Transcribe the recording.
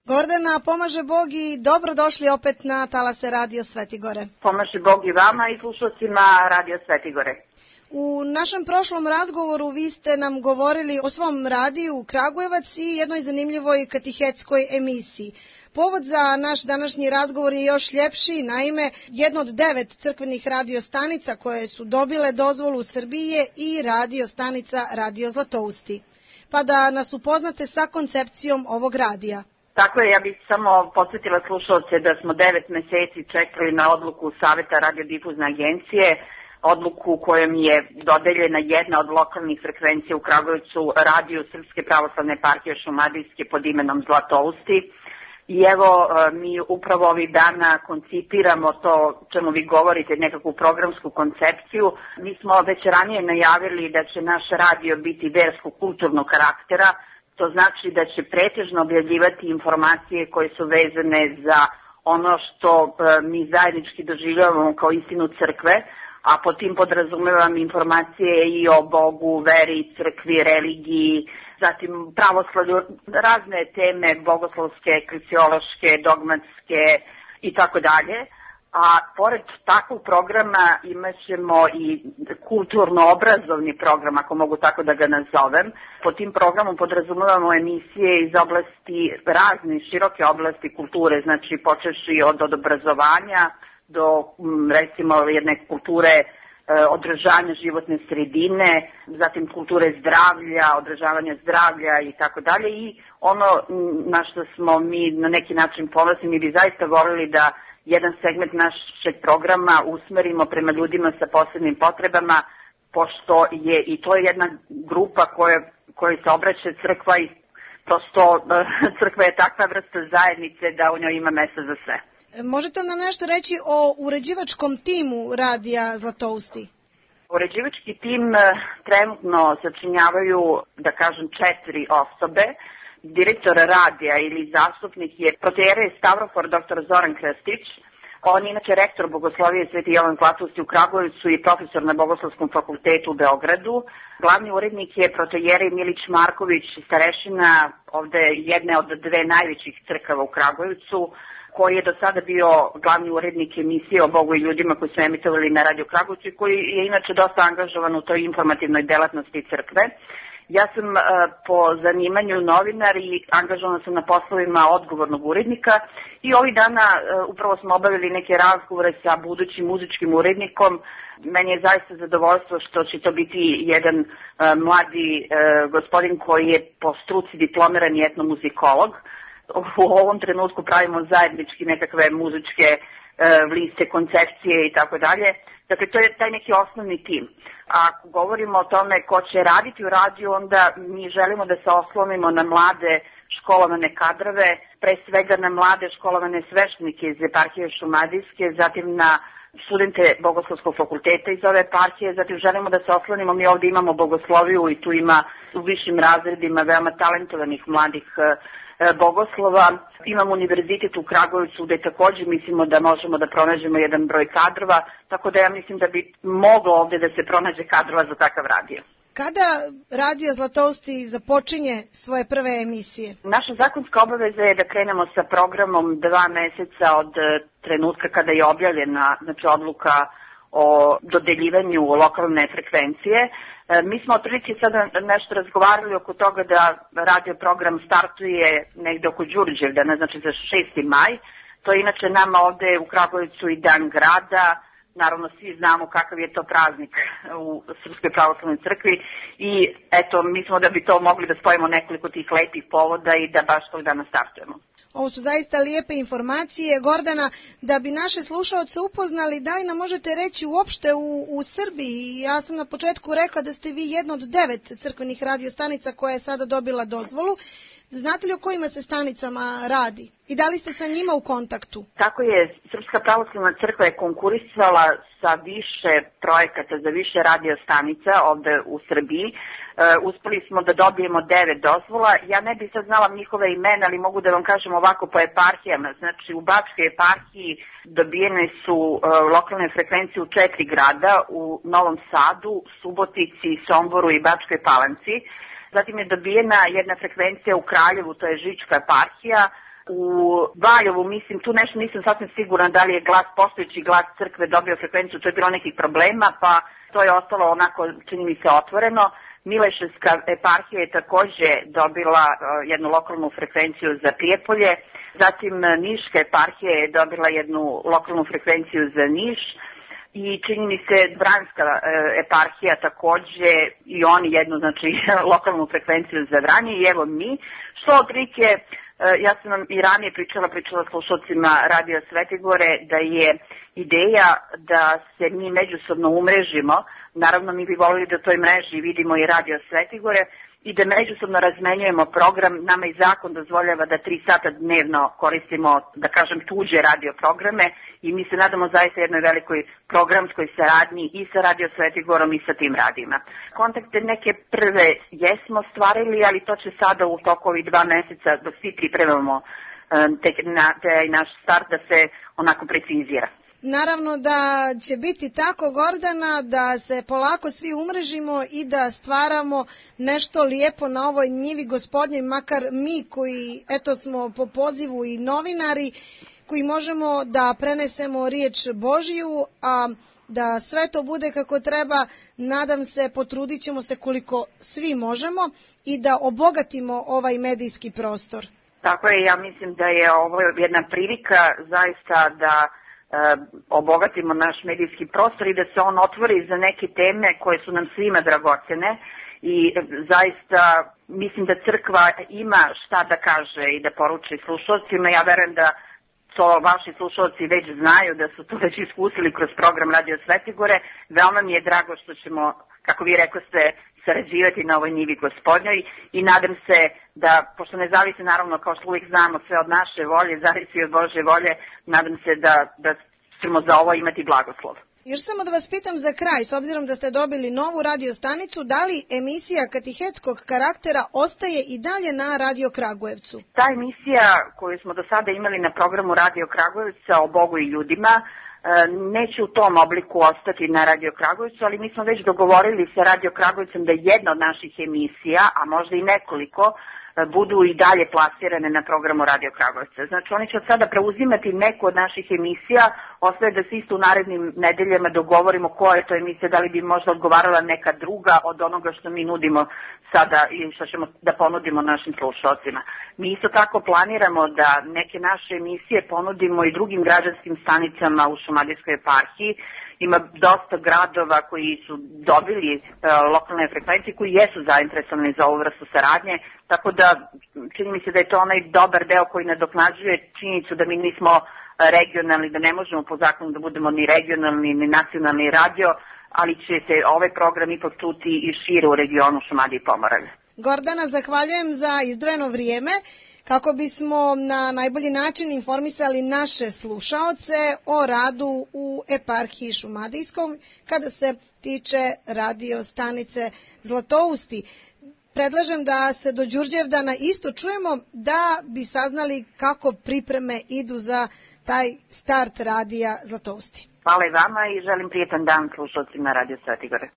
Gordana, pomaže Bog i dobrodošli opet na talase Radio Svetigore. Pomaže Bog i vama i slušalcima Radio Svetigore. U našem prošlom razgovoru vi ste nam govorili o svom radiju Kragujevac i jednoj zanimljivoj katehetskoj emisiji. Povod za naš današnji razgovor je još ljepši, naime, jedno od 9 crkvenih radiostanica koje su dobile dozvolu u Srbiji je i radiostanica Radio Zlatousti. Pa da nas upoznate sa koncepcijom ovog radija. Tako je, ja bih samo podsjetila slušalce da smo 9 meseci čekali na odluku Saveta radiodifuzne agencije, odluku kojom je dodeljena jedna od lokalnih frekvencija u Kragujevcu radiju Srpske pravoslavne eparhije Šumadijske pod imenom Zlatousti. I evo, mi upravo ovih dana koncipiramo to čemu vi govorite, nekakvu programsku koncepciju. Mi smo već ranije najavili da će naš radio biti versko-kulturnog karaktera. To znači da će pretežno objavljivati informacije koje su vezane za ono što mi zajednički doživljavamo kao istinu crkve, a po tim podrazumevam informacije i o Bogu, veri, crkvi, religiji, zatim pravoslavlju, razne teme bogoslovske, eklesiološke, dogmatske i tako dalje. A pored takvog programa imat ćemo i kulturno-obrazovni program, ako mogu tako da ga nazovem. Po tim programom podrazumevamo emisije iz oblasti, razne široke oblasti kulture, znači počevši od obrazovanja do recimo jedne kulture održavanja životne sredine, zatim kulture zdravlja, održavanja zdravlja i tako dalje. I ono na što smo mi na neki način ponosni, mi bi zaista volili da jedan segment našeg programa usmerimo prema ljudima sa posebnim potrebama, pošto je i to jedna grupa kojoj se obraća crkva i prosto crkva je takva vrsta zajednice da u njoj ima mesta za sve. Možete nam nešto reći o uređivačkom timu radija Zlatousti? Uređivački tim trenutno sačinjavaju, da kažem, 4 osobe. Direktor radija ili zastupnik je protoijerej Stavrofor dr. Zoran Krstić. On je inače rektor Bogoslovije Sveti Jovan Zlatousti u Kragujevcu i profesor na Bogoslovskom fakultetu u Beogradu. Glavni urednik je protoijerej Milić Marković, starešina ovde jedne od 2 najvećih crkava u Kragujevcu, koji je do sada bio glavni urednik emisije o Bogu i ljudima koji su emitovali na Radio Kragujevcu i koji je inače dosta angažovan u toj informativnoj delatnosti crkve. Ja sam po zanimanju novinar i angažovana sam na poslovima odgovornog urednika i ovih dana upravo smo obavili neke razgovore sa budućim muzičkim urednikom. Meni je zaista zadovoljstvo što će to biti jedan mladi gospodin koji je po struci diplomirani etnomuzikolog. U ovom trenutku pravimo zajednički nekakve muzičke liste, koncepcije i tako dalje. Dakle, to je taj neki osnovni tim. A ako govorimo o tome ko će raditi u radiju, onda mi želimo da se oslonimo na mlade školovane kadrove, pre svega na mlade školovane sveštenike iz eparhije Šumadijske, zatim na studente Bogoslovskog fakulteta iz ove eparhije, zatim želimo da se oslonimo, mi ovdje imamo bogosloviju i tu ima u višim razredima veoma talentovanih mladih bogoslova. Imamo univerzitet u Kragujevcu gde takođe mislimo da možemo da pronađemo jedan broj kadrova, tako da ja mislim da bi moglo ovde da se pronađe kadrova za takav radio. Kada Radio Zlatousti započinje svoje prve emisije? Naša zakonska obaveza je da krenemo sa programom 2 meseca od trenutka kada je objavljena odluka o dodeljivanju lokalne frekvencije. Mi smo otprilike sada nešto razgovarali oko toga da radio program startuje negde oko Đurđevdana, znači za 6. maj. To je inače nama ovde u Kragujevcu i Dan grada. Naravno, svi znamo kakav je to praznik u Srpskoj pravoslavnoj crkvi i eto, mislimo da bi to mogli da spojimo nekoliko tih lepih povoda i da baš tog dana startujemo. Ovo su zaista lijepe informacije. Gordana, da bi naše slušaoce upoznali, da li nam možete reći uopšte u Srbiji? Ja sam na početku rekla da ste vi jedna od 9 crkvenih radiostanica koja je sada dobila dozvolu. Znate li o kojima se stanicama radi? I da li ste sa njima u kontaktu? Tako je, Srpska pravoslavna crkva je konkurisala sa više projekata za više radiostanica ovde u Srbiji. Uspeli smo da dobijemo 9 dozvola. Ja ne bih sad znala njihove imena, ali mogu da vam kažem ovako po eparhijama. Znači, u Bačkoj eparhiji dobijene su lokalne frekvencije u 4 grada, u Novom Sadu, Subotici, Somboru i Bačkoj Palanci. Zatim je dobijena jedna frekvencija u Kraljevu, to je Žička eparhija, U Valjevu, mislim, tu nešto nisam sasvim sigurna da li je postojeći glas crkve dobio frekvenciju, to je bilo nekih problema, pa to je ostalo onako, čini mi se, otvoreno. Mileševska eparhija je takođe dobila jednu lokalnu frekvenciju za Prijepolje, zatim Niška eparhija je dobila jednu lokalnu frekvenciju za Niš i čini mi se Vranjska eparhija takođe i oni jednu, znači, lokalnu frekvenciju za Vranje i evo mi, što otprilike, ja sam vam i ranije pričala slušalcima Radio Svetigore da je ideja da se mi međusobno umrežimo. Naravno, mi bi volili da toj mreži vidimo i Radio Svetigore i da međusobno razmenjujemo program. Nama i zakon dozvoljava da 3 sata dnevno koristimo, da kažem, tuđe radio programe i mi se nadamo zaista jednoj velikoj programskoj saradnji i sa Radio Svetigorom i sa tim radijima. Kontakte neke prve jesmo stvarili, ali to će sada u toku ovih 2 meseca dok svi pripremamo taj naš start da se onako precizira. Naravno da će biti tako, Gordana, da se polako svi umrežimo i da stvaramo nešto lijepo na ovoj njivi Gospodnjoj, makar mi koji, eto, smo po pozivu i novinari, koji možemo da prenesemo riječ Božiju, a da sve to bude kako treba, nadam se, potrudit ćemo se koliko svi možemo i da obogatimo ovaj medijski prostor. Tako je, ja mislim da je ovo jedna prilika zaista da obogatimo naš medijski prostor i da se on otvori za neke teme koje su nam svima dragocene i zaista mislim da crkva ima šta da kaže i da poruči slušalcima. Ja verujem da to vaši slušalci već znaju, da su to već iskusili kroz program Radio Svetigore. Veoma mi je drago što ćemo, kako vi rekoste, sarađivati na ovoj njivi Gospodnjoj i nadam se da, pošto ne zavisi naravno, kao što uvijek znamo, sve od naše volje, zavisi od Božje volje, nadam se da ćemo za ovo imati blagoslov. Još samo da vas pitam za kraj, s obzirom da ste dobili novu radio stanicu, da li emisija katehetskog karaktera ostaje i dalje na Radio Kragujevcu? Ta emisija koju smo do sada imali na programu Radio Kragujevca o Bogu i ljudima neće u tom obliku ostati na Radio Kragujevcu, ali mi smo već dogovorili sa Radio Kragujevcem da jedna od naših emisija, a možda i nekoliko, budu i dalje plasirane na programu Radio Kragujevca. Znači, oni će od sada preuzimati neku od naših emisija, ostaje da se isto u narednim nedeljama dogovorimo koja je to emisija, da li bi možda odgovarala neka druga od onoga što mi nudimo sada i što ćemo da ponudimo našim slušalcima. Mi isto tako planiramo da neke naše emisije ponudimo i drugim građanskim stanicama u Šumadijskoj eparhiji. Ima dosta gradova koji su dobili lokalne frekvencije, koji jesu zainteresovani za ovu vrstu saradnje, tako da čini mi se da je to onaj dobar deo koji nadoknađuje činjenicu da mi nismo regionalni, da ne možemo po zakonu da budemo ni regionalni ni nacionalni radio, ali će se ovaj program ipak čuti i šire u regionu Šumadije i Pomoravlja. Gordana, zahvaljujem za izdvojeno vrijeme kako bismo na najbolji način informisali naše slušaoce o radu u eparhiji Šumadijskom kada se tiče radio stanice Zlatousti. Predlažem da se do Đurđevdana isto čujemo da bi saznali kako pripreme idu za taj start radija Zlatousti. Hvala i vama i želim prijetan dan slušalcima Radio Svetigore.